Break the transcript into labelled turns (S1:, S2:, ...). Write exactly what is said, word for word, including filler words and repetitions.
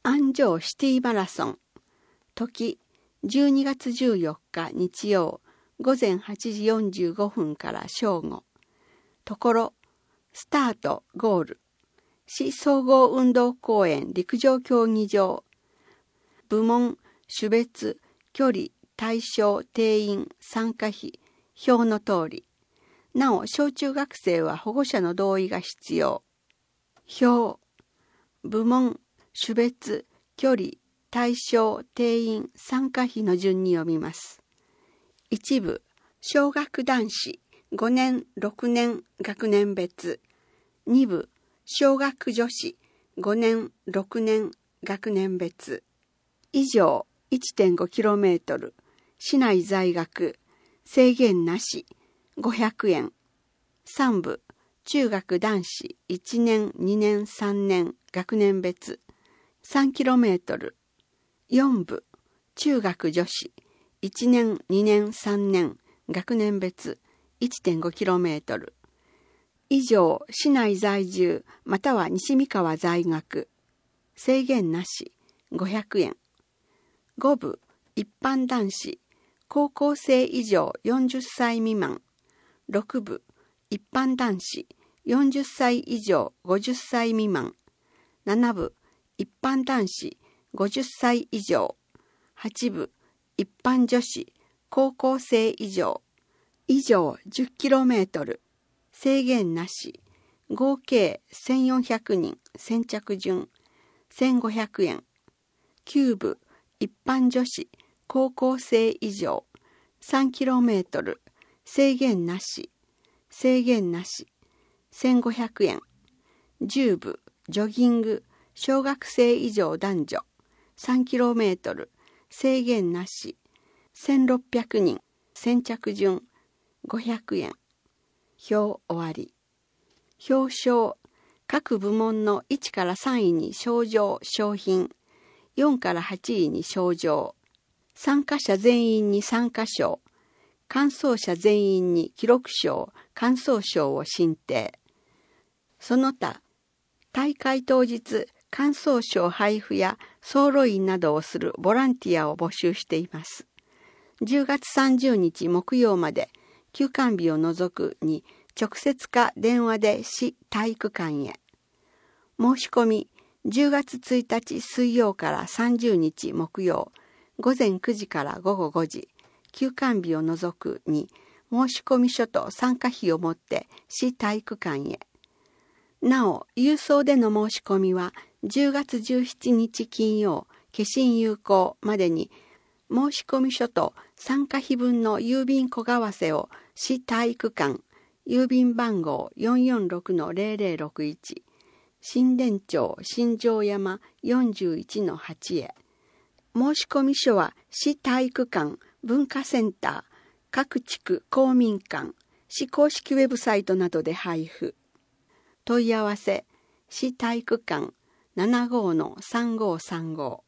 S1: 安城シティマラソン。時、じゅうにがつじゅうよっか日曜、午前はちじよんじゅうごふんから正午。ところ、スタート、ゴール。市総合運動公園陸上競技場。部門、種別、距離、対象、定員、参加費、表の通り。なお、小中学生は保護者の同意が必要。表、部門、種別、距離、対象、定員、参加費の順に読みます。一部、小学男子、ごねん、ろくねん、学年別。二部、小学女子、ごねん、ろくねん、学年別。以上 いってんごキロメートル、市内在学、制限なし、ごひゃくえん。三部、中学男子、いちねん、にねん、さんねん、学年別、さんキロメートル。四部、中学女子、いちねん、にねん、さんねん、学年別、いってんごキロメートル。以上、市内在住、または西三河在学。制限なし、ごひゃくえん。五部、一般男子、高校生以上よんじゅっさい未満。六部、一般男子、よんじゅっさい以上ごじゅっさい未満。七部、一般男子、ごじゅっさい以上。八部、一般女子、高校生以上。以上 じゅっキロメートル。制限なし。合計せんよんひゃくにん。先着順。せんごひゃくえん。きゅう部、一般女子、高校生以上。さんキロメートル。制限なし。制限なし。せんごひゃくえん。じゅう部、ジョギング、小学生以上男女。さんキロメートル。制限なし。せんろっぴゃくにん。先着順。ごひゃくえん。表終わり。表彰。各部門のいちからさんいに賞状、賞品。よんからはちいに賞状。参加者全員に参加賞。完走者全員に記録賞、完走賞を進呈。その他、大会当日、完走賞配布や走路員などをするボランティアを募集しています。じゅうがつさんじゅうにち木曜まで、休館日を除くに直接か電話で市体育館へ。申し込み、じゅうがつついたち水曜からさんじゅうにち木曜、午前くじから午後ごじ、休館日を除くに申し込み書と参加費を持って市体育館へ。なお、郵送での申し込みはじゅうがつじゅうしちにち金曜、消印有効までに申し込み書と参加費分の郵便小為替を市体育館、郵便番号 よんよんろくのゼロゼロろくいち、新田町新城山 よんじゅういちのはち へ。申し込み書は市体育館、文化センター、各地区公民館、市公式ウェブサイトなどで配布。問い合わせ、市体育館 ななごうのさんごうさんごう。